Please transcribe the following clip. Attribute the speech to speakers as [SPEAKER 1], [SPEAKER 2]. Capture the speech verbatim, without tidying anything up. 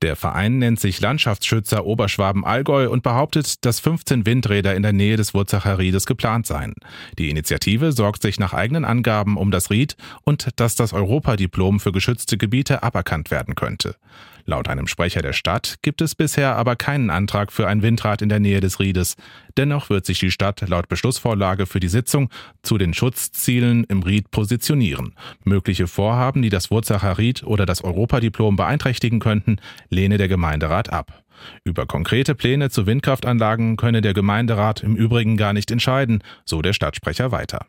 [SPEAKER 1] Der Verein nennt sich Landschaftsschützer Oberschwaben-Allgäu und behauptet, dass fünfzehn Windräder in der Nähe des Wurzacher Riedes geplant seien. Die Initiative sorgt sich nach eigenen Angaben um das Ried und dass das Europadiplom für geschützte Gebiete aberkannt werden könnte. Laut einem Sprecher der Stadt gibt es bisher aber keinen Antrag für ein Windrad in der Nähe des Riedes. Dennoch wird sich die Stadt laut Beschlussvorlage für die Sitzung zu den Schutzzielen im Ried positionieren. Mögliche Vorhaben, die das Wurzacher Ried oder das Europadiplom beeinträchtigen könnten, lehne der Gemeinderat ab. Über konkrete Pläne zu Windkraftanlagen könne der Gemeinderat im Übrigen gar nicht entscheiden, so der Stadtsprecher weiter.